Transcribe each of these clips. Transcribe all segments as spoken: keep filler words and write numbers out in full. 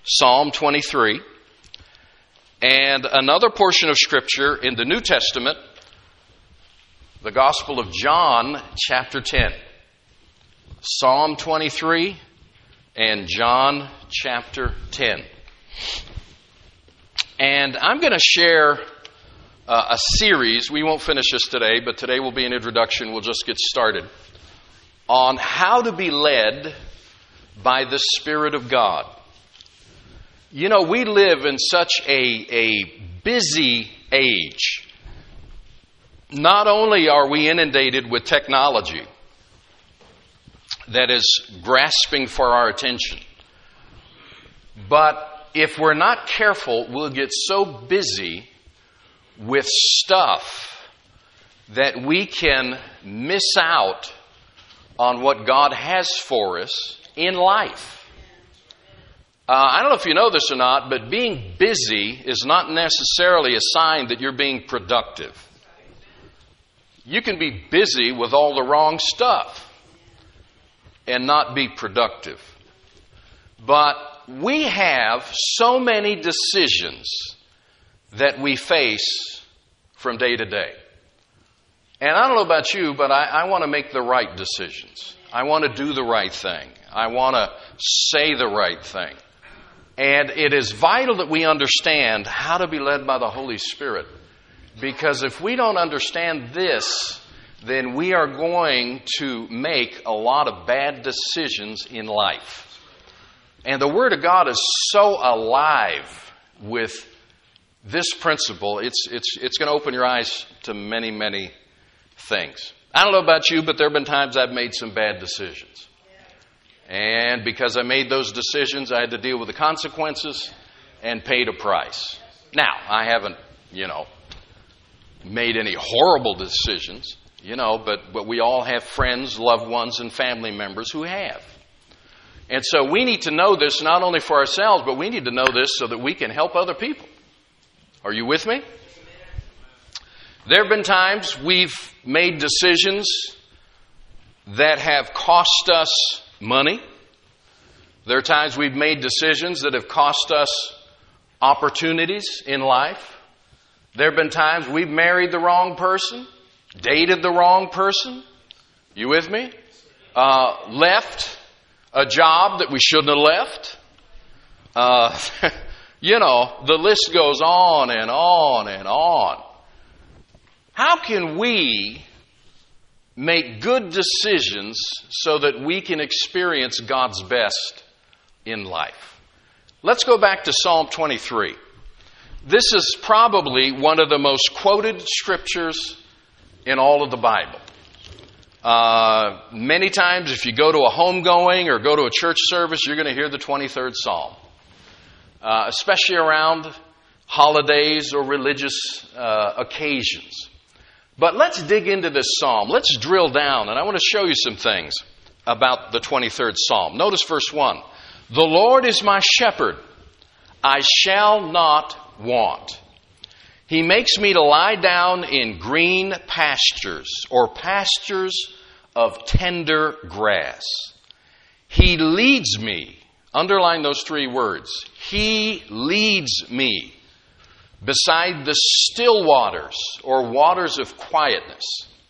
Psalm twenty-three, and another portion of Scripture in the New Testament, the Gospel of John, chapter ten. Psalm twenty-three and John chapter ten. And I'm going to share uh, a series. We won't finish this today, but today will be an introduction. We'll just get started on how to be led by the Spirit of God. You know, we live in such a, a busy age. Not only are we inundated with technology that is grasping for our attention, but if we're not careful, we'll get so busy with stuff that we can miss out on what God has for us in life. Uh, I don't know if you know this or not, but being busy is not necessarily a sign that you're being productive. You can be busy with all the wrong stuff and not be productive. But we have so many decisions that we face from day to day. And I don't know about you, but I, I want to make the right decisions. I want to do the right thing. I want to say the right thing. And it is vital that we understand how to be led by the Holy Spirit. Because if we don't understand this, then we are going to make a lot of bad decisions in life. And the Word of God is so alive with this principle, it's, it's, it's going to open your eyes to many, many things. I don't know about you, but there have been times I've made some bad decisions. And because I made those decisions, I had to deal with the consequences and paid a price. Now, I haven't, you know, made any horrible decisions, you know, but, but we all have friends, loved ones, and family members who have. And so we need to know this not only for ourselves, but we need to know this so that we can help other people. Are you with me? There have been times we've made decisions that have cost us money. There are times we've made decisions that have cost us opportunities in life. There have been times we've married the wrong person, dated the wrong person. You with me? Uh, left a job that we shouldn't have left. Uh, you know, the list goes on and on and on. How can we make good decisions so that we can experience God's best in life? Let's go back to Psalm twenty-three. This is probably one of the most quoted scriptures in all of the Bible. Uh, many times if you go to a homegoing or go to a church service, you're going to hear the twenty-third Psalm. Uh, especially around holidays or religious uh, occasions. But let's dig into this psalm. Let's drill down, and I want to show you some things about the twenty-third Psalm. Notice verse one. The Lord is my shepherd. I shall not want. He makes me to lie down in green pastures, or pastures of tender grass. He leads me. Underline those three words. He leads me beside the still waters, or waters of quietness.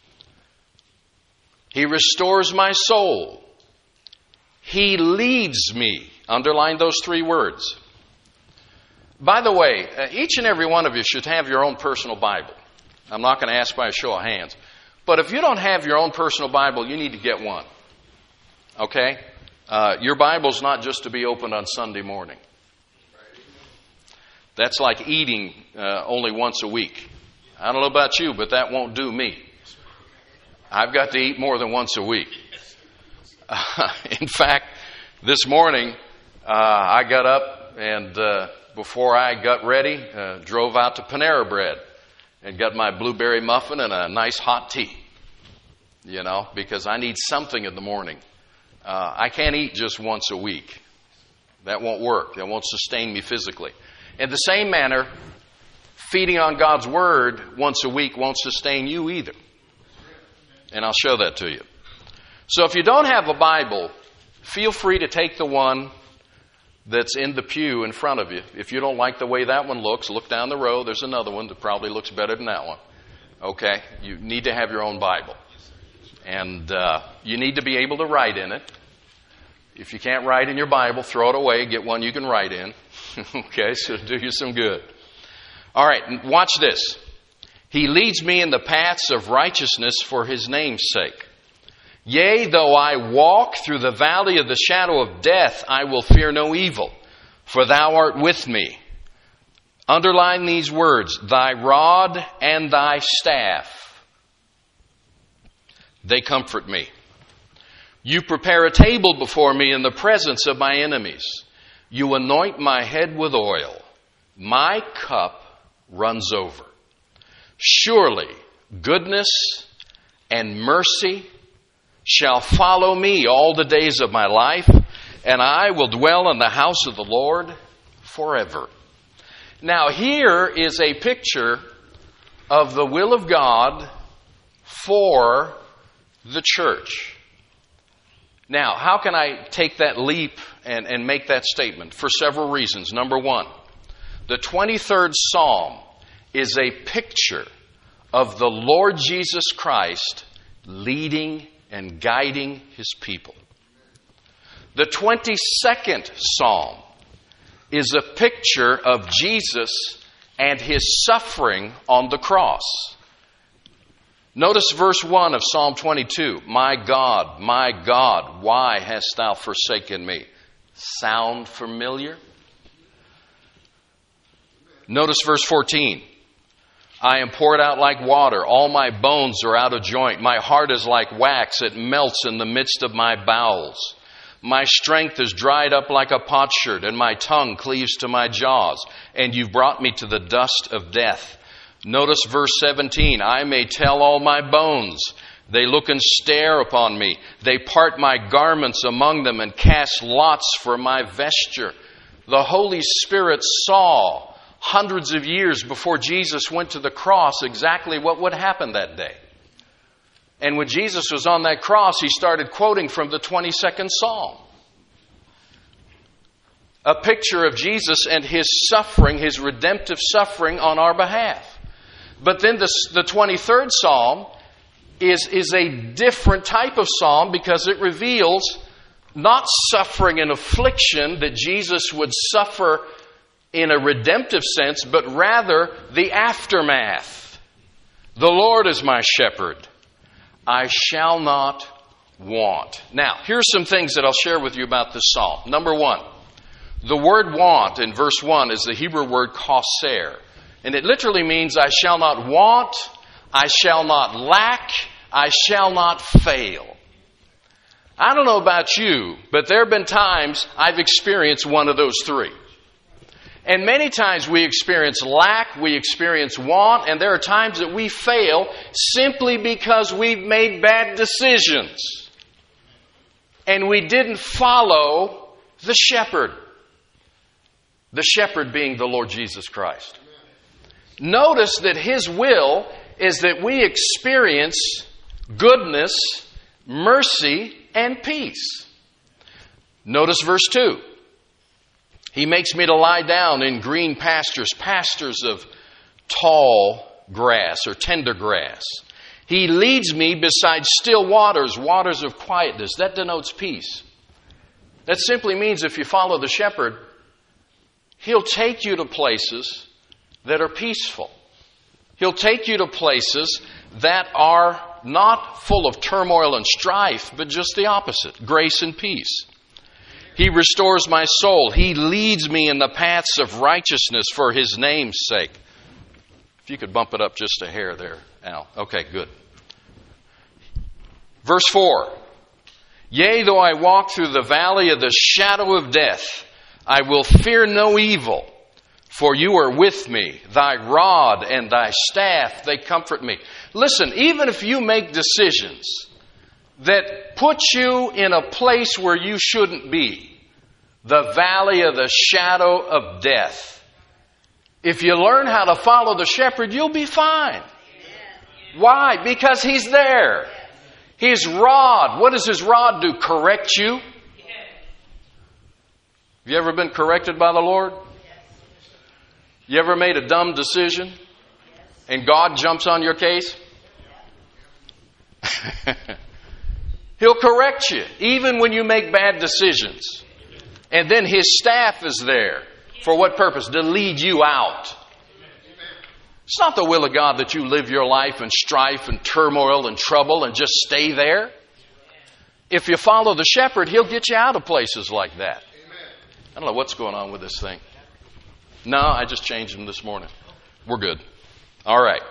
He restores my soul. He leads me. Underline those three words. By the way, each and every one of you should have your own personal Bible. I'm not going to ask by a show of hands. But if you don't have your own personal Bible, you need to get one. Okay? Uh, your Bible's not just to be opened on Sunday morning. That's like eating uh, only once a week. I don't know about you, but that won't do me. I've got to eat more than once a week. Uh, in fact, this morning, uh, I got up and uh, before I got ready, uh, drove out to Panera Bread and got my blueberry muffin and a nice hot tea. You know, because I need something in the morning. Uh, I can't eat just once a week. That won't work. That won't sustain me physically. In the same manner, feeding on God's Word once a week won't sustain you either. And I'll show that to you. So if you don't have a Bible, feel free to take the one that's in the pew in front of you. If you don't like the way that one looks, look down the row. There's another one that probably looks better than that one. Okay? You need to have your own Bible. And uh, you need to be able to write in it. If you can't write in your Bible, throw it away. Get one you can write in. Okay? So it'll do you some good. All right. Watch this. He leads me in the paths of righteousness for his name's sake. Yea, though I walk through the valley of the shadow of death, I will fear no evil, for thou art with me. Underline these words, thy rod and thy staff, they comfort me. You prepare a table before me in the presence of my enemies. You anoint my head with oil. My cup runs over. Surely goodness and mercy shall follow me all the days of my life, and I will dwell in the house of the Lord forever. Now here is a picture of the will of God for the church. Now, how can I take that leap and, and make that statement? For several reasons. Number one, the twenty-third Psalm is a picture of the Lord Jesus Christ leading and guiding his people. The twenty-second Psalm is a picture of Jesus and his suffering on the cross. Notice verse one of Psalm twenty-two. My God, my God, why hast thou forsaken me? Sound familiar? Notice verse fourteen. I am poured out like water. All my bones are out of joint. My heart is like wax. It melts in the midst of my bowels. My strength is dried up like a potsherd, and my tongue cleaves to my jaws. And you've brought me to the dust of death. Notice verse seventeen. I may tell all my bones. They look and stare upon me. They part my garments among them and cast lots for my vesture. The Holy Spirit saw hundreds of years before Jesus went to the cross exactly what would happen that day. And when Jesus was on that cross, he started quoting from the twenty-second Psalm. A picture of Jesus and his suffering, his redemptive suffering on our behalf. But then the, the twenty-third Psalm is, is a different type of psalm because it reveals not suffering and affliction that Jesus would suffer in a redemptive sense, but rather the aftermath. The Lord is my shepherd. I shall not want. Now, here's some things that I'll share with you about this psalm. Number one, the word want in verse one is the Hebrew word chaser. And it literally means I shall not want, I shall not lack, I shall not fail. I don't know about you, but there have been times I've experienced one of those three. And many times we experience lack, we experience want, and there are times that we fail simply because we've made bad decisions. And we didn't follow the shepherd. The shepherd being the Lord Jesus Christ. Notice that his will is that we experience goodness, mercy, and peace. Notice verse two. He makes me to lie down in green pastures, pastures of tall grass or tender grass. He leads me beside still waters, waters of quietness. That denotes peace. That simply means if you follow the shepherd, he'll take you to places that are peaceful. He'll take you to places that are not full of turmoil and strife, but just the opposite, grace and peace. He restores my soul. He leads me in the paths of righteousness for his name's sake. If you could bump it up just a hair there, Al. Okay, good. Verse four. Yea, though I walk through the valley of the shadow of death, I will fear no evil, for you are with me. Thy rod and thy staff, they comfort me. Listen, even if you make decisions that put you in a place where you shouldn't be, the valley of the shadow of death, if you learn how to follow the shepherd, you'll be fine. Why? Because he's there. His rod, what does his rod do? Correct you? Have you ever been corrected by the Lord? You ever made a dumb decision and God jumps on your case? He'll correct you even when you make bad decisions. And then His staff is there. For what purpose? To lead you out. It's not the will of God that you live your life in strife and turmoil and trouble and just stay there. If you follow the shepherd, He'll get you out of places like that. I don't know what's going on with this thing. No, I just changed them this morning. We're good. All right.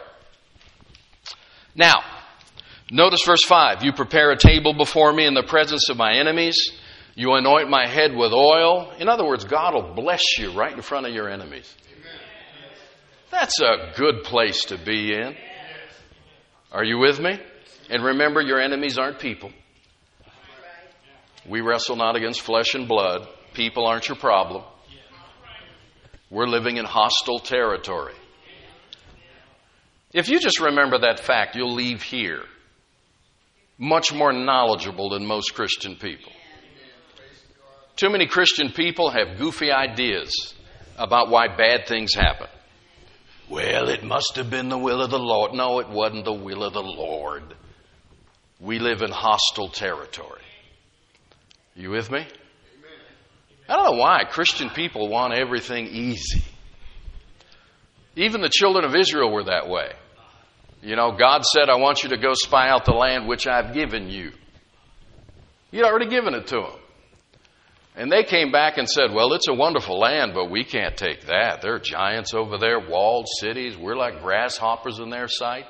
Now, notice verse five. You prepare a table before me in the presence of my enemies. You anoint my head with oil. In other words, God will bless you right in front of your enemies. That's a good place to be in. Are you with me? And remember, your enemies aren't people. We wrestle not against flesh and blood. People aren't your problem. We're living in hostile territory. If you just remember that fact, you'll leave here much more knowledgeable than most Christian people. Too many Christian people have goofy ideas about why bad things happen. Well, it must have been the will of the Lord. No, it wasn't the will of the Lord. We live in hostile territory. You with me? I don't know why Christian people want everything easy. Even the children of Israel were that way. You know, God said, I want you to go spy out the land which I've given you. He'd already given it to them. And they came back and said, well, it's a wonderful land, but we can't take that. There are giants over there, walled cities. We're like grasshoppers in their sight.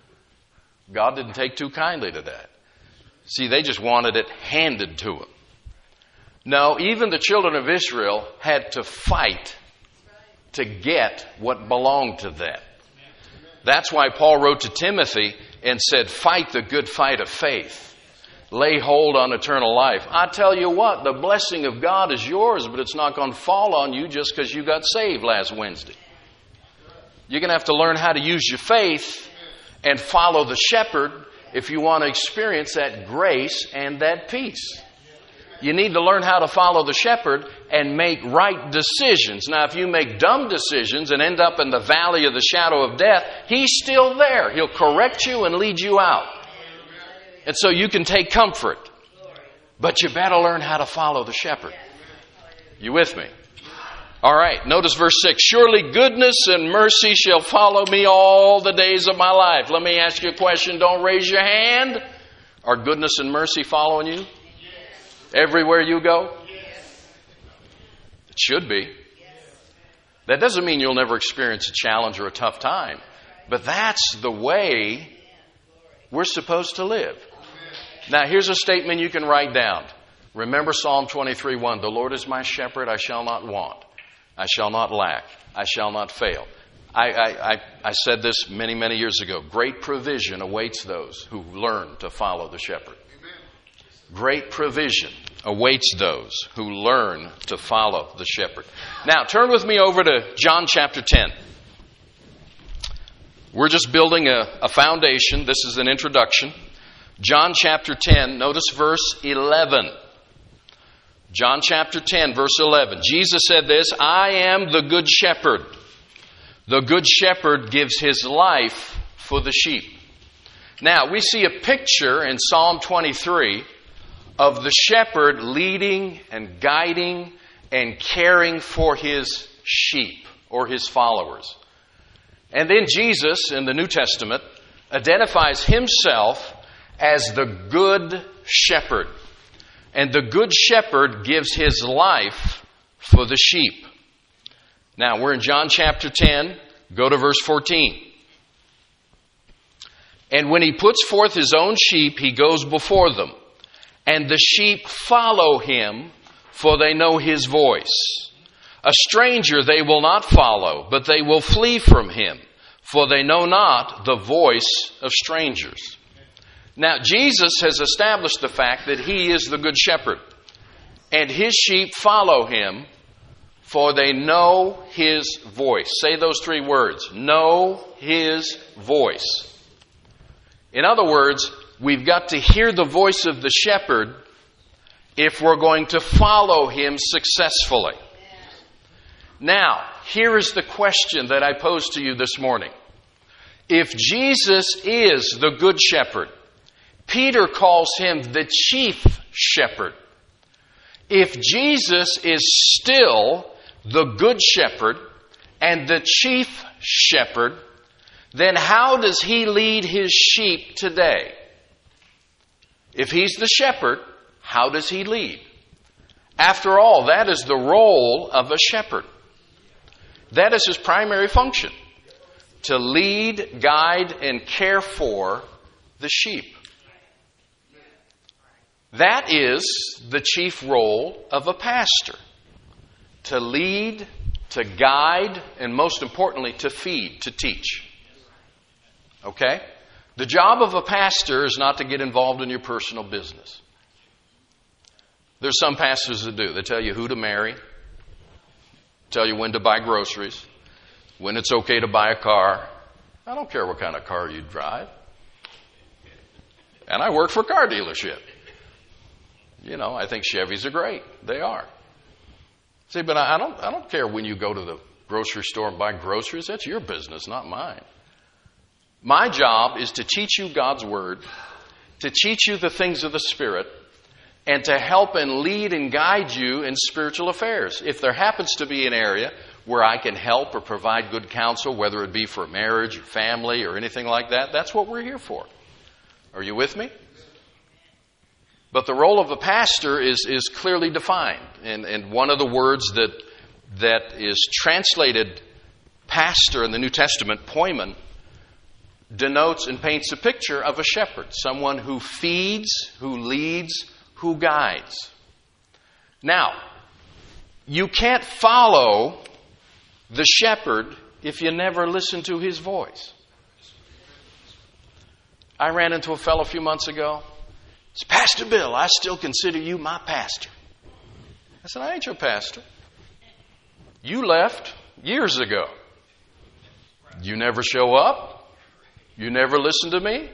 God didn't take too kindly to that. See, they just wanted it handed to them. No, even the children of Israel had to fight to get what belonged to them. That's why Paul wrote to Timothy and said, fight the good fight of faith. Lay hold on eternal life. I tell you what, the blessing of God is yours, but it's not going to fall on you just because you got saved last Wednesday. You're going to have to learn how to use your faith and follow the shepherd if you want to experience that grace and that peace. You need to learn how to follow the shepherd and make right decisions. Now, if you make dumb decisions and end up in the valley of the shadow of death, He's still there. He'll correct you and lead you out. And so you can take comfort. But you better learn how to follow the shepherd. You with me? All right, notice verse six. Surely goodness and mercy shall follow me all the days of my life. Let me ask you a question. Don't raise your hand. Are goodness and mercy following you? Everywhere you go? It should be. That doesn't mean you'll never experience a challenge or a tough time. But that's the way we're supposed to live. Now, here's a statement you can write down. Remember Psalm twenty-three one. The Lord is my shepherd, I shall not want. I shall not lack. I shall not fail. I, I, I, I said this many, many years ago. Great provision awaits those who learn to follow the shepherd. Great provision awaits those who learn to follow the shepherd. Now, turn with me over to John chapter ten. We're just building a, a foundation. This is an introduction. John chapter ten, notice verse eleven. John chapter ten, verse eleven. Jesus said this, I am the good shepherd. The good shepherd gives his life for the sheep. Now, we see a picture in Psalm twenty-three of the shepherd leading and guiding and caring for his sheep or his followers. And then Jesus in the New Testament identifies himself as the good shepherd. And the good shepherd gives his life for the sheep. Now, we're in John chapter ten. Go to verse fourteen. And when he puts forth his own sheep, he goes before them. And the sheep follow him, for they know his voice. A stranger they will not follow, but they will flee from him, for they know not the voice of strangers. Now, Jesus has established the fact that he is the good shepherd. And his sheep follow him, for they know his voice. Say those three words. Know his voice. In other words, we've got to hear the voice of the shepherd if we're going to follow him successfully. Now, here is the question that I pose to you this morning. If Jesus is the Good Shepherd, Peter calls him the chief shepherd. If Jesus is still the Good Shepherd and the chief shepherd, then how does he lead his sheep today? If he's the shepherd, how does he lead? After all, that is the role of a shepherd. That is his primary function, to lead, guide, and care for the sheep. That is the chief role of a pastor, to lead, to guide, and most importantly, to feed, to teach. Okay? The job of a pastor is not to get involved in your personal business. There's some pastors that do. They tell you who to marry, tell you when to buy groceries, when it's okay to buy a car. I don't care what kind of car you drive. And I work for a car dealership. You know, I think Chevys are great. They are. See, but I don't, I don't care when you go to the grocery store and buy groceries. That's your business, not mine. My job is to teach you God's Word, to teach you the things of the Spirit, and to help and lead and guide you in spiritual affairs. If there happens to be an area where I can help or provide good counsel, whether it be for marriage or family or anything like that, that's what we're here for. Are you with me? But the role of a pastor is, is clearly defined. And, and one of the words that, that is translated pastor in the New Testament, poimen, denotes and paints a picture of a shepherd, someone who feeds, who leads, who guides. Now, you can't follow the shepherd if you never listen to his voice. I ran into a fellow a few months ago. It's Pastor Bill, I still consider you my pastor. I said, I ain't your pastor. You left years ago. You never show up. You never listen to me.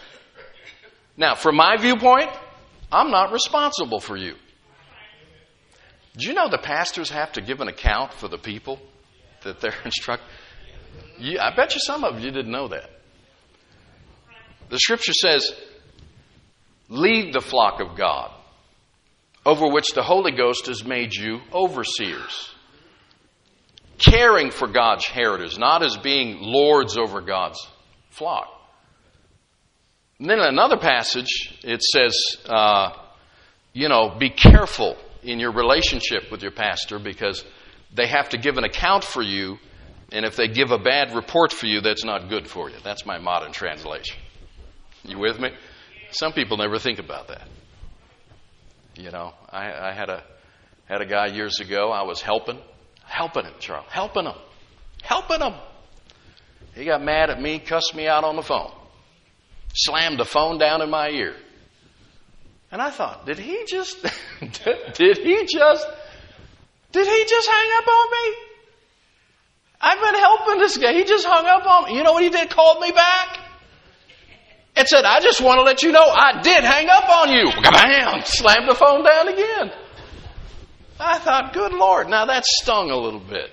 Now, from my viewpoint, I'm not responsible for you. Do you know the pastors have to give an account for the people that they're instructing? You, I bet you some of you didn't know that. The Scripture says, lead the flock of God, over which the Holy Ghost has made you overseers. Caring for God's heritage, not as being lords over God's flock. And then in another passage, it says, uh, you know, be careful in your relationship with your pastor because they have to give an account for you, and if they give a bad report for you, that's not good for you. That's my modern translation. You with me? Some people never think about that. You know, I, I had a had a guy years ago. I was helping, helping him, Charles, helping him, helping him. He got mad at me, cussed me out on the phone, slammed the phone down in my ear, and I thought, did he just, did he just, did he just hang up on me? I've been helping this guy. He just hung up on me. You know what he did? Called me back. It said, I just want to let you know I did hang up on you. Bam! Slammed the phone down again. I thought, good Lord, now that stung a little bit.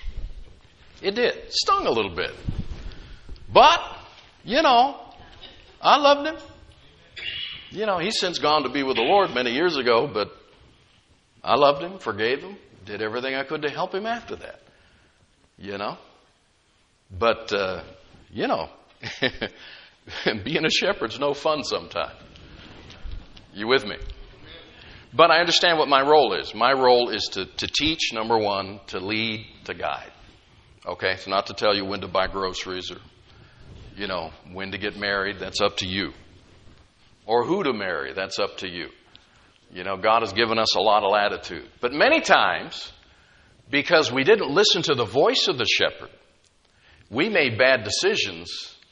It did. Stung a little bit. But, you know, I loved him. You know, he's since gone to be with the Lord many years ago, but I loved him, forgave him, did everything I could to help him after that. You know? But, uh, you know... being a shepherd's no fun sometimes. You with me? But I understand what my role is. My role is to, to teach, number one, to lead, to guide. Okay? It's not to tell you when to buy groceries or, you know, when to get married. That's up to you. Or who to marry. That's up to you. You know, God has given us a lot of latitude. But many times, because we didn't listen to the voice of the shepherd, we made bad decisions.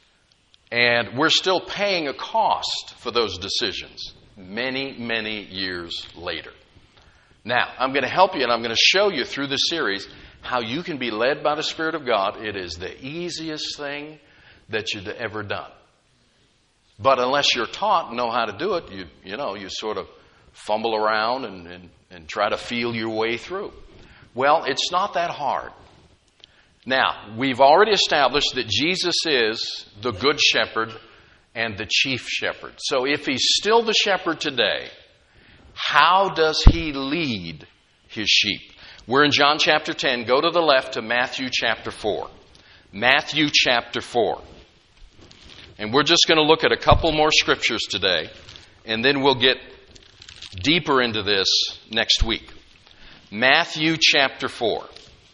And we're still paying a cost for those decisions many, many years later. Now, I'm going to help you and I'm going to show you through this series how you can be led by the Spirit of God. It is the easiest thing that you've ever done. But unless you're taught and know how to do it, you, you know, you sort of fumble around and, and, and try to feel your way through. Well, it's not that hard. Now, we've already established that Jesus is the good shepherd and the chief shepherd. So if he's still the shepherd today, how does he lead his sheep? We're in John chapter ten. Go to the left to Matthew chapter four. Matthew chapter four. And we're just going to look at a couple more scriptures today, and then we'll get deeper into this next week. Matthew chapter four.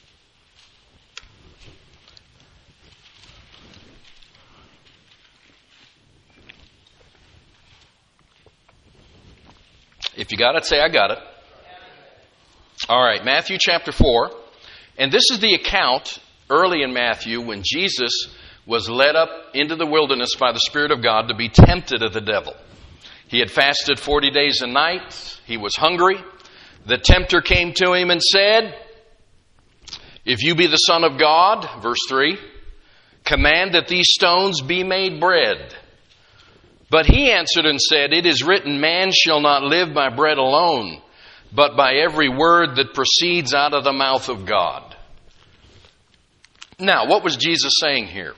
If you got it, say, I got it. All right, Matthew chapter four. And this is the account early in Matthew when Jesus was led up into the wilderness by the Spirit of God to be tempted of the devil. He had fasted forty days and nights. He was hungry. The tempter came to him and said, if you be the Son of God, verse three, command that these stones be made bread. But he answered and said, it is written, man shall not live by bread alone, but by every word that proceeds out of the mouth of God. Now, what was Jesus saying here?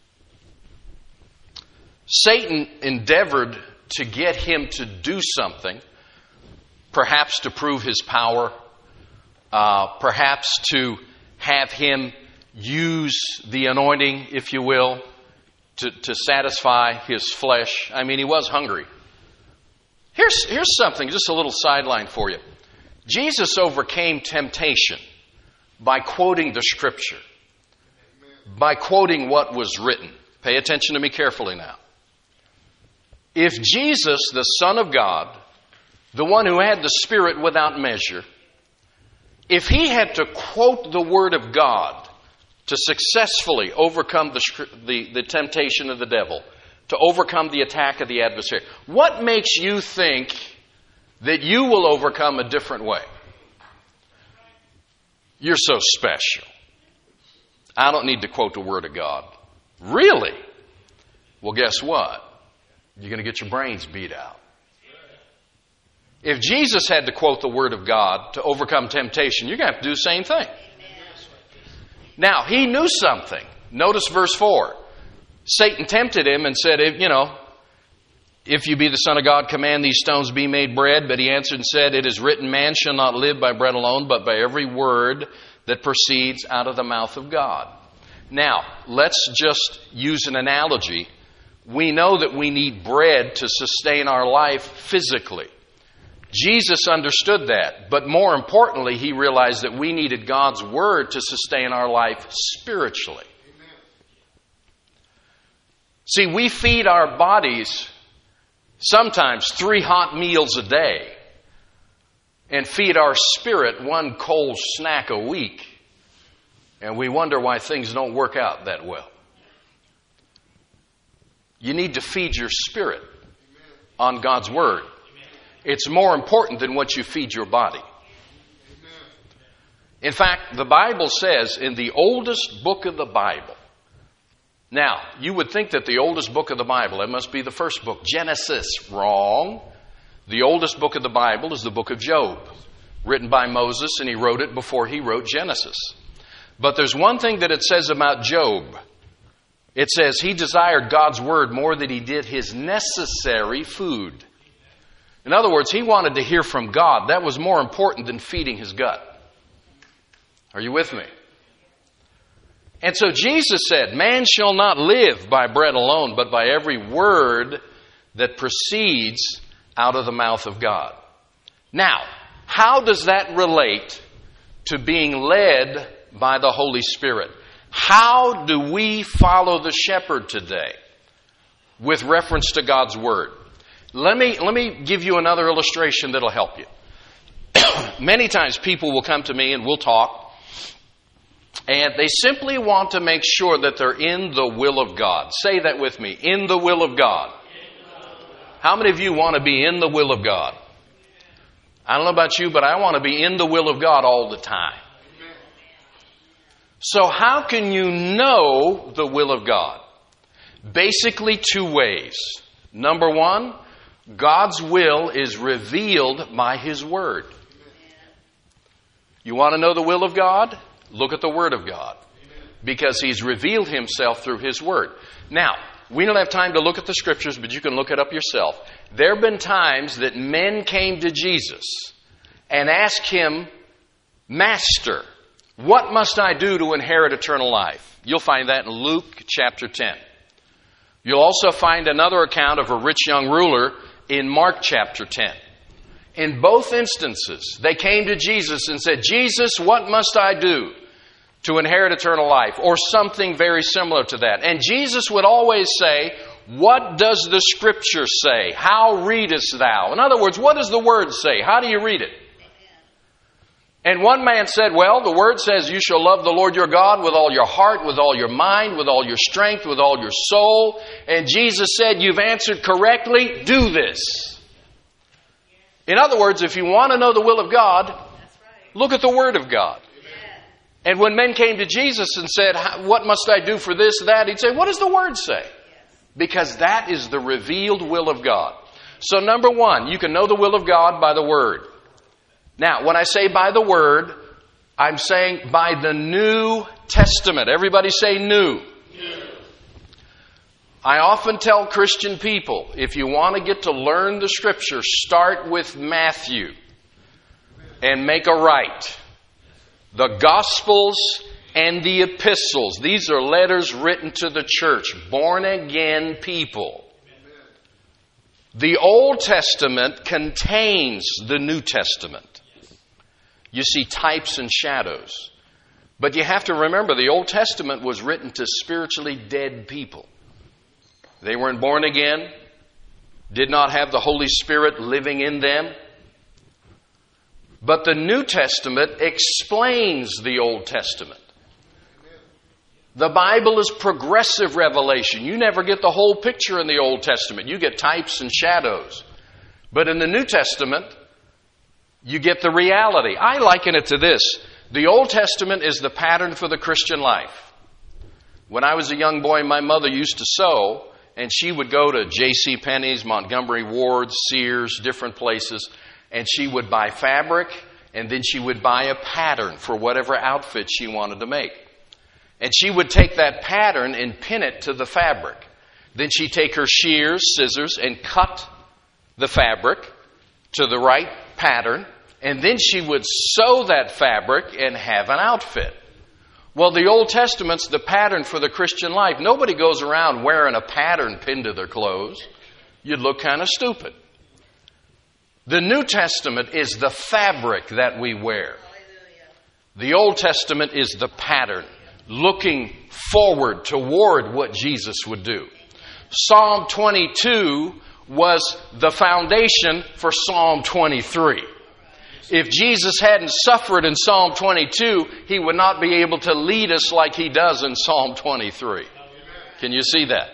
Satan endeavored to get him to do something, perhaps to prove his power, uh, perhaps to have him use the anointing, if you will, to, to satisfy his flesh. I mean, he was hungry. Here's, here's something, just a little sideline for you. Jesus overcame temptation by quoting the Scripture, by quoting what was written. Pay attention to me carefully now. If Jesus, the Son of God, the one who had the Spirit without measure, if he had to quote the Word of God to successfully overcome the, the, the temptation of the devil, to overcome the attack of the adversary, what makes you think that you will overcome a different way? You're so special. I don't need to quote the Word of God. Really? Well, guess what? You're going to get your brains beat out. If Jesus had to quote the Word of God to overcome temptation, you're going to have to do the same thing. Now, he knew something. Notice verse four. Satan tempted him and said, you know, if you be the Son of God, command these stones be made bread. But he answered and said, it is written, man shall not live by bread alone, but by every word that proceeds out of the mouth of God. Now, let's just use an analogy. We know that we need bread to sustain our life physically. Jesus understood that, but more importantly, he realized that we needed God's Word to sustain our life spiritually. Amen. See, we feed our bodies sometimes three hot meals a day and feed our spirit one cold snack a week, and we wonder why things don't work out that well. You need to feed your spirit on God's Word. It's more important than what you feed your body. In fact, the Bible says in the oldest book of the Bible. Now, you would think that the oldest book of the Bible, it must be the first book, Genesis. Wrong. The oldest book of the Bible is the book of Job, written by Moses, and he wrote it before he wrote Genesis. But there's one thing that it says about Job. It says he desired God's Word more than he did his necessary food. In other words, he wanted to hear from God. That was more important than feeding his gut. Are you with me? And so Jesus said, man shall not live by bread alone, but by every word that proceeds out of the mouth of God. Now, how does that relate to being led by the Holy Spirit? How do we follow the shepherd today with reference to God's Word? Let me, let me give you another illustration that'll help you. Many times people will come to me and we'll talk, and they simply want to make sure that they're in the will of God. Say that with me. In the will of God. How many of you want to be in the will of God? I don't know about you, but I want to be in the will of God all the time. So how can you know the will of God? Basically two ways. Number one, God's will is revealed by His Word. You want to know the will of God? Look at the Word of God. Because He's revealed Himself through His Word. Now, we don't have time to look at the Scriptures, but you can look it up yourself. There have been times that men came to Jesus and asked Him, Master, what must I do to inherit eternal life? You'll find that in Luke chapter ten. You'll also find another account of a rich young ruler in Mark chapter ten. In both instances, they came to Jesus and said, Jesus, what must I do to inherit eternal life? Or something very similar to that. And Jesus would always say, what does the Scripture say? How readest thou? In other words, what does the Word say? How do you read it? And one man said, well, the Word says you shall love the Lord your God with all your heart, with all your mind, with all your strength, with all your soul. And Jesus said, you've answered correctly, do this. In other words, if you want to know the will of God, look at the Word of God. And when men came to Jesus and said, what must I do for this, that? He'd say, what does the Word say? Because that is the revealed will of God. So number one, you can know the will of God by the Word. Now, when I say by the Word, I'm saying by the New Testament. Everybody say new. New. I often tell Christian people, if you want to get to learn the Scripture, start with Matthew and make a right. The Gospels and the Epistles. These are letters written to the church, born-again people. The Old Testament contains the New Testament. You see types and shadows. But you have to remember, the Old Testament was written to spiritually dead people. They weren't born again, did not have the Holy Spirit living in them. But the New Testament explains the Old Testament. The Bible is progressive revelation. You never get the whole picture in the Old Testament. You get types and shadows. But in the New Testament, you get the reality. I liken it to this. The Old Testament is the pattern for the Christian life. When I was a young boy, my mother used to sew, and she would go to J C Penney's, Montgomery Ward, Sears, different places, and she would buy fabric, and then she would buy a pattern for whatever outfit she wanted to make. And she would take that pattern and pin it to the fabric. Then she'd take her shears, scissors, and cut the fabric to the right pattern, and then she would sew that fabric and have an outfit. Well, the Old Testament's the pattern for the Christian life. Nobody goes around wearing a pattern pinned to their clothes. You'd look kind of stupid. The New Testament is the fabric that we wear. The Old Testament is the pattern, looking forward toward what Jesus would do. Psalm twenty-two was the foundation for Psalm twenty-three. If Jesus hadn't suffered in Psalm twenty-two, He would not be able to lead us like He does in Psalm twenty-three. Can you see that?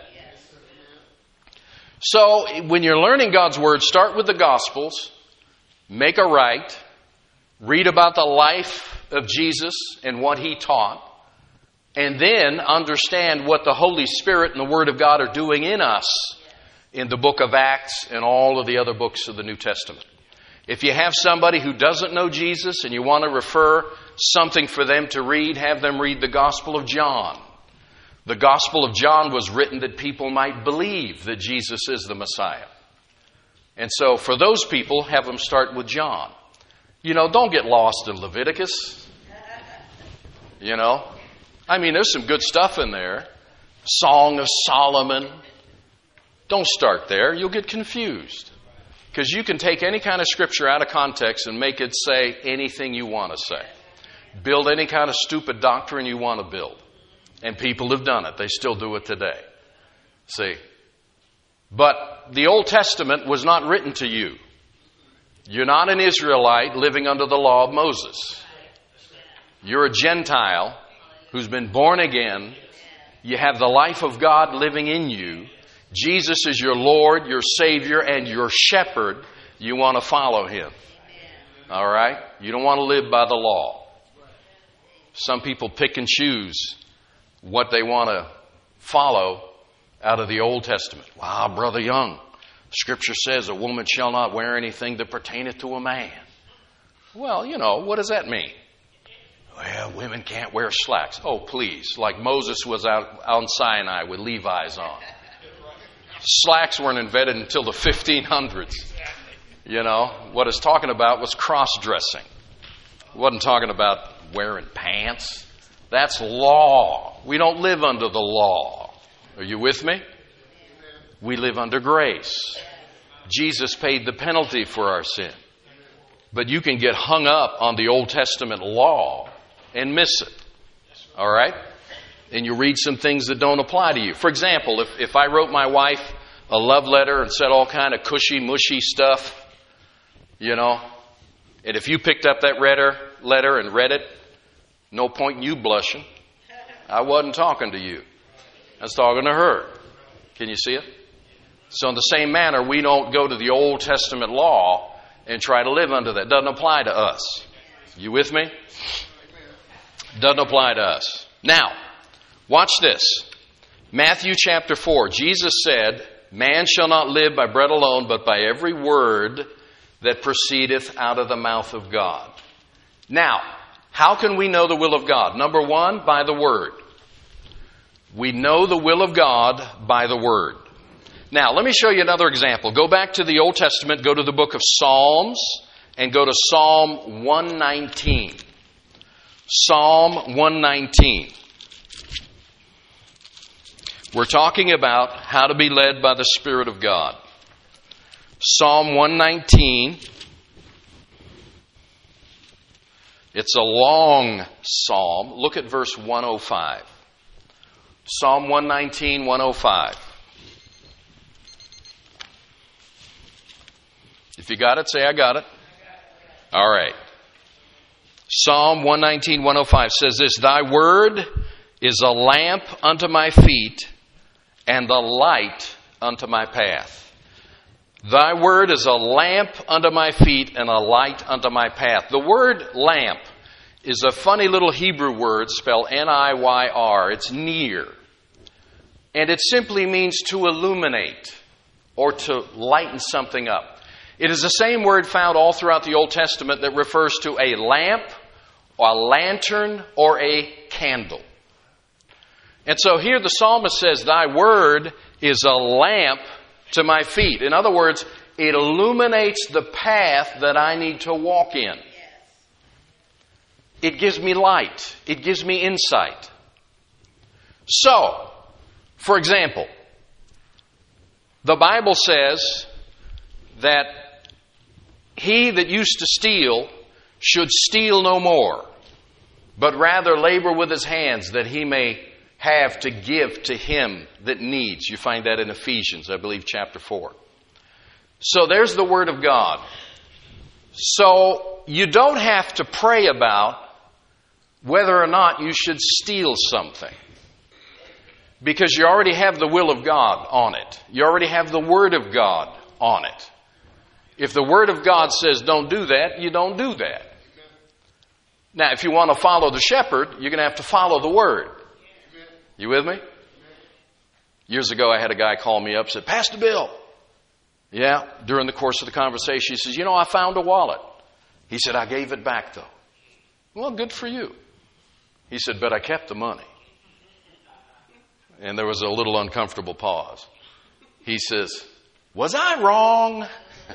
So, when you're learning God's Word, start with the Gospels, make a right, read about the life of Jesus and what He taught, and then understand what the Holy Spirit and the Word of God are doing in us in the book of Acts and all of the other books of the New Testament. If you have somebody who doesn't know Jesus and you want to refer something for them to read, have them read the Gospel of John. The Gospel of John was written that people might believe that Jesus is the Messiah. And so for those people, have them start with John. You know, don't get lost in Leviticus. You know, I mean, there's some good stuff in there. Song of Solomon. Don't start there. You'll get confused. Because you can take any kind of scripture out of context and make it say anything you want to say. Build any kind of stupid doctrine you want to build. And people have done it. They still do it today. See? But the Old Testament was not written to you. You're not an Israelite living under the law of Moses. You're a Gentile who's been born again. You have the life of God living in you. Jesus is your Lord, your Savior, and your shepherd. You want to follow Him. All right? You don't want to live by the law. Some people pick and choose what they want to follow out of the Old Testament. Wow, Brother Young, Scripture says a woman shall not wear anything that pertaineth to a man. Well, you know, what does that mean? Well, women can't wear slacks. Oh, please. Like Moses was out on Sinai with Levi's on. Slacks weren't invented until the fifteen hundreds. You know, what it's talking about was cross-dressing. It wasn't talking about wearing pants. That's law. We don't live under the law. Are you with me? We live under grace. Jesus paid the penalty for our sin. But you can get hung up on the Old Testament law and miss it. All right? And you read some things that don't apply to you. For example, if, if I wrote my wife a love letter and said all kind of cushy, mushy stuff, you know, and if you picked up that letter, letter and read it, no point in you blushing. I wasn't talking to you. I was talking to her. Can you see it? So in the same manner, we don't go to the Old Testament law and try to live under that. Doesn't apply to us. You with me? Doesn't apply to us. Now, watch this. Matthew chapter four. Jesus said, man shall not live by bread alone, but by every word that proceedeth out of the mouth of God. Now, how can we know the will of God? Number one, by the Word. We know the will of God by the Word. Now, let me show you another example. Go back to the Old Testament, go to the book of Psalms, and go to Psalm one nineteen. Psalm one nineteen. We're talking about how to be led by the Spirit of God. Psalm one nineteen. It's a long psalm. Look at verse one oh five. Psalm one nineteen, one oh five. If you got it, say, I got it. All right. Psalm one nineteen, one oh five says this, thy word is a lamp unto my feet and a light unto my path. Thy word is a lamp unto my feet and a light unto my path. The word lamp is a funny little Hebrew word spelled N I Y R. It's near. And it simply means to illuminate or to lighten something up. It is the same word found all throughout the Old Testament that refers to a lamp, or a lantern, or a candle. And so here the psalmist says, thy word is a lamp to my feet. In other words, it illuminates the path that I need to walk in. It gives me light. It gives me insight. So, for example, the Bible says that he that used to steal should steal no more, but rather labor with his hands that he may have to give to him that needs. You find that in Ephesians, I believe, chapter four. So there's the Word of God. So you don't have to pray about whether or not you should steal something, because you already have the will of God on it. You already have the Word of God on it. If the Word of God says don't do that, you don't do that. Now, if you want to follow the shepherd, you're going to have to follow the Word. You with me? Years ago, I had a guy call me up and said, Pastor Bill. Yeah, during the course of the conversation, he says, you know, I found a wallet. He said, I gave it back, though. Well, good for you. He said, but I kept the money. And there was a little uncomfortable pause. He says, was I wrong?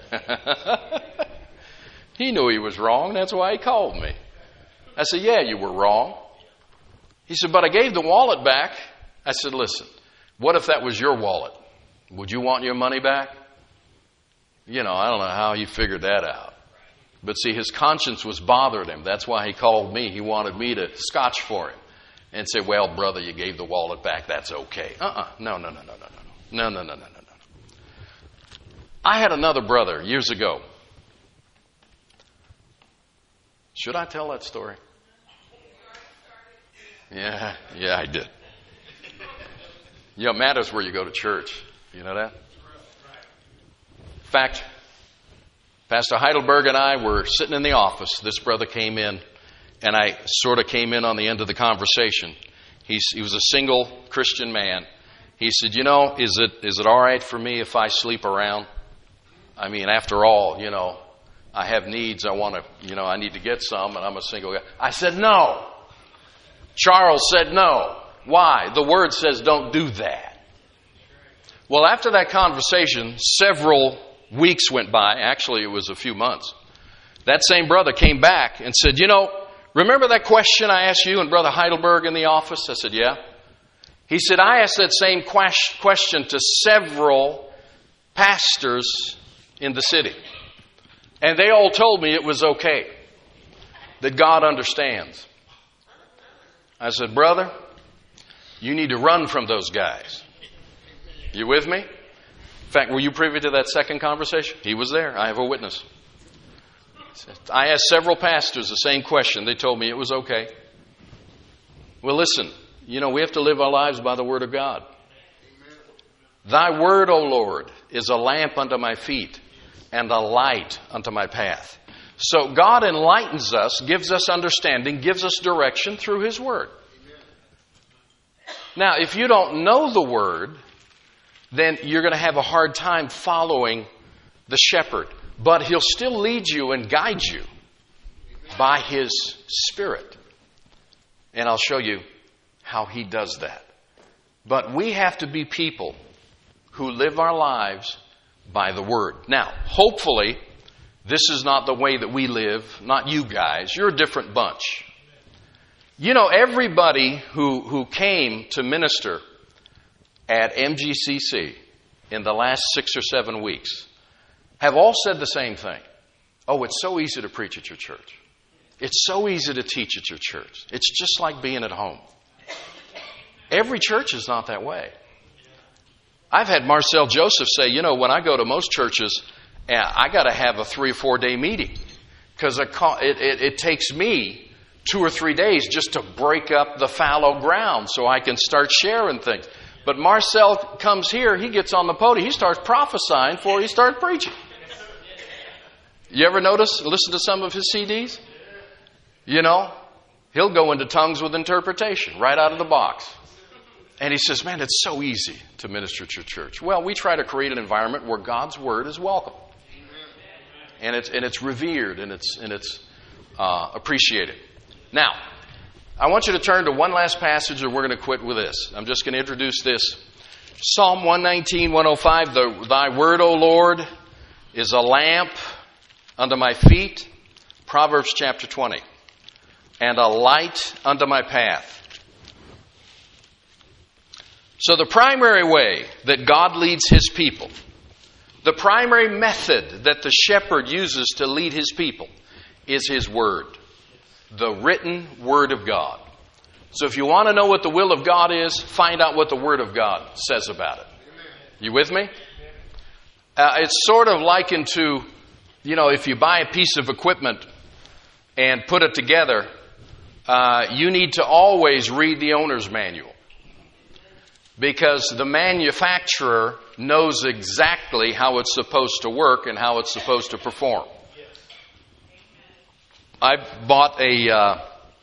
He knew he was wrong. That's why he called me. I said, yeah, you were wrong. He said, but I gave the wallet back. I said, listen, what if that was your wallet? Would you want your money back? You know, I don't know how he figured that out. But see, his conscience was bothering him. That's why he called me. He wanted me to scotch for him and say, well, brother, you gave the wallet back. That's okay. Uh-uh. No, no, no, no, no, no. No, no, no, no, no, no. I had another brother years ago. Should I tell that story? Yeah, yeah, I did. You know, it matters where you go to church. You know that? In fact, Pastor Heidelberg and I were sitting in the office. This brother came in, and I sort of came in on the end of the conversation. He's, he was a single Christian man. He said, you know, is it is it all right for me if I sleep around? I mean, after all, you know, I have needs. I want to, you know, I need to get some, and I'm a single guy. I said, no. Charles said, no. Why? The Word says don't do that. Well, after that conversation, several weeks went by. Actually, it was a few months. That same brother came back and said, you know, remember that question I asked you and Brother Heidelberg in the office? I said, yeah. He said, I asked that same question to several pastors in the city. And they all told me it was okay, that God understands. I said, brother, you need to run from those guys. You with me? In fact, were you privy to that second conversation? He was there. I have a witness. I asked several pastors the same question. They told me it was okay. Well, listen, you know, we have to live our lives by the Word of God. Thy Word, O Lord, is a lamp unto my feet and a light unto my path. So God enlightens us, gives us understanding, gives us direction through His Word. Now, if you don't know the Word, then you're going to have a hard time following the shepherd. But He'll still lead you and guide you by His Spirit. And I'll show you how He does that. But we have to be people who live our lives by the Word. Now, hopefully, this is not the way that we live, not you guys. You're a different bunch. You know, everybody who, who came to minister at M G C C in the last six or seven weeks have all said the same thing. Oh, it's so easy to preach at your church. It's so easy to teach at your church. It's just like being at home. Every church is not that way. I've had Marcel Joseph say, you know, when I go to most churches, I got to have a three or four day meeting because it, it, it takes me two or three days just to break up the fallow ground so I can start sharing things. But Marcel comes here, he gets on the podium, he starts prophesying before he starts preaching. You ever notice, listen to some of his C Ds? You know, he'll go into tongues with interpretation right out of the box. And he says, man, it's so easy to minister at your church. Well, we try to create an environment where God's Word is welcome. And it's, and it's revered and it's, and it's uh, appreciated. Now, I want you to turn to one last passage, or we're going to quit with this. I'm just going to introduce this. Psalm one nineteen, one oh five, the, Thy Word, O Lord, is a lamp unto my feet. Proverbs chapter twenty. And a light unto my path. So the primary way that God leads His people, the primary method that the shepherd uses to lead His people is His Word. The written Word of God. So if you want to know what the will of God is, find out what the Word of God says about it. You with me? Uh, it's sort of likened to, you know, if you buy a piece of equipment and put it together, uh, you need to always read the owner's manual. Because the manufacturer knows exactly how it's supposed to work and how it's supposed to perform. I bought a, uh,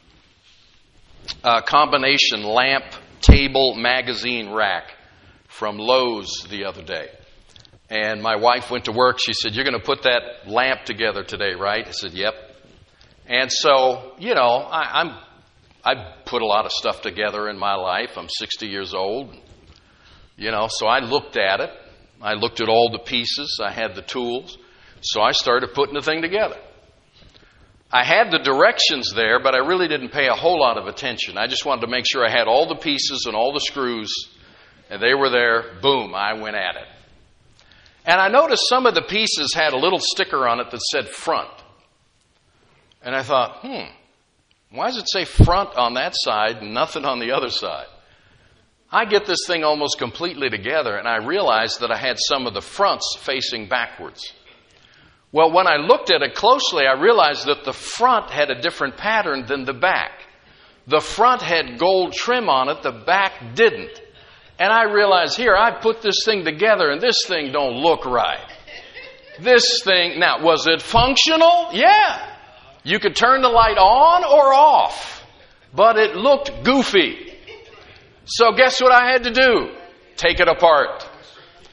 a combination lamp table magazine rack from Lowe's the other day. And my wife went to work. She said, you're going to put that lamp together today, right? I said, yep. And so, you know, I, I'm, I've put a lot of stuff together in my life. I'm sixty years old. You know, so I looked at it. I looked at all the pieces. I had the tools. So I started putting the thing together. I had the directions there, but I really didn't pay a whole lot of attention. I just wanted to make sure I had all the pieces and all the screws, and they were there. Boom, I went at it. And I noticed some of the pieces had a little sticker on it that said front. And I thought, hmm, why does it say front on that side and nothing on the other side? I get this thing almost completely together, and I realized that I had some of the fronts facing backwards. Well, when I looked at it closely, I realized that the front had a different pattern than the back. The front had gold trim on it, the back didn't. And I realized, here, I put this thing together, and this thing don't look right. This thing, now, was it functional? Yeah. You could turn the light on or off, but it looked goofy. So guess what I had to do? Take it apart.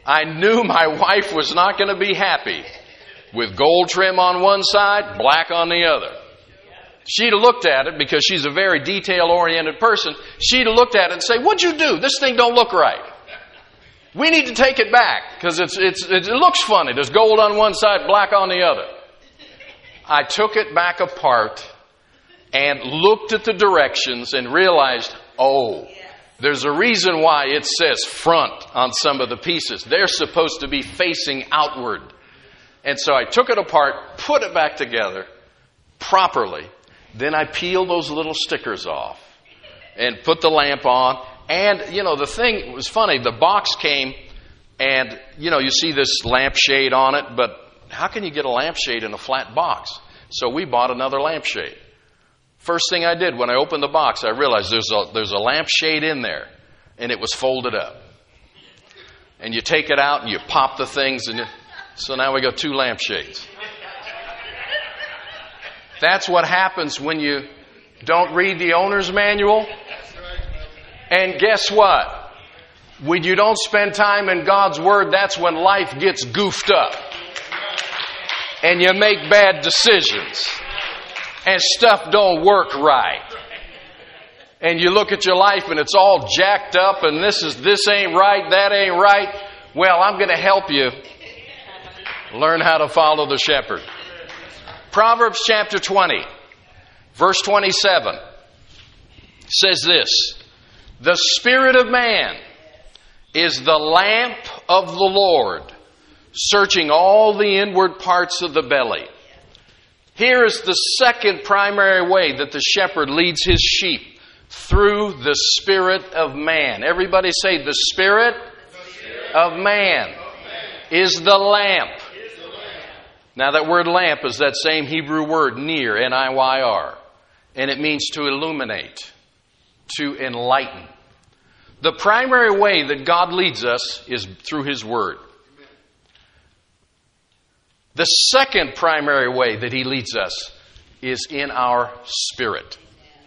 I knew my wife was not going to be happy with gold trim on one side, black on the other. She'd have looked at it, because she's a very detail-oriented person, she'd have looked at it and say, "What'd you do? This thing don't look right. We need to take it back, because it's, it's, it looks funny. There's gold on one side, black on the other." I took it back apart and looked at the directions and realized, oh, there's a reason why it says front on some of the pieces. They're supposed to be facing outward. And so I took it apart, put it back together properly. Then I peeled those little stickers off and put the lamp on. And, you know, the thing was funny. The box came and, you know, you see this lampshade on it, but how can you get a lampshade in a flat box? So we bought another lampshade. First thing I did when I opened the box, I realized there's a, there's a lampshade in there, and it was folded up. And you take it out and you pop the things, and you, so now we got two lampshades. That's what happens when you don't read the owner's manual. And guess what? When you don't spend time in God's Word, that's when life gets goofed up. And you make bad decisions. And stuff don't work right. And you look at your life and it's all jacked up, and this is this ain't right, that ain't right. Well, I'm going to help you learn how to follow the shepherd. Proverbs chapter twenty, verse twenty-seven says this: "The spirit of man is the lamp of the Lord, searching all the inward parts of the belly." Here is the second primary way that the shepherd leads his sheep: through the spirit of man. Everybody say, the spirit, the spirit of, man of man is the lamp. Now that word lamp is that same Hebrew word, nir, N I Y R. And it means to illuminate, to enlighten. The primary way that God leads us is through His Word. The second primary way that He leads us is in our spirit.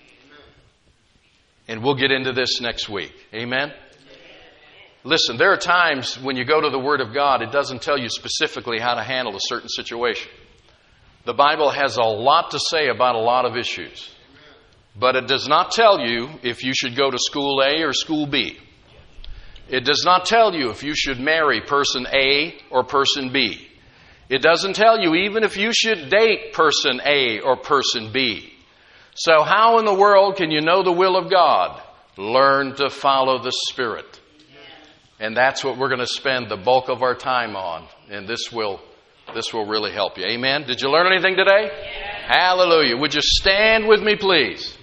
And we'll get into this next week. Amen? Listen, there are times when you go to the Word of God, it doesn't tell you specifically how to handle a certain situation. The Bible has a lot to say about a lot of issues. But it does not tell you if you should go to school A or school B. It does not tell you if you should marry person A or person B. It doesn't tell you even if you should date person A or person B. So how in the world can you know the will of God? Learn to follow the Spirit. And that's what we're going to spend the bulk of our time on. And this will this will really help you. Amen? Did you learn anything today? Yeah. Hallelujah. Would you stand with me, please?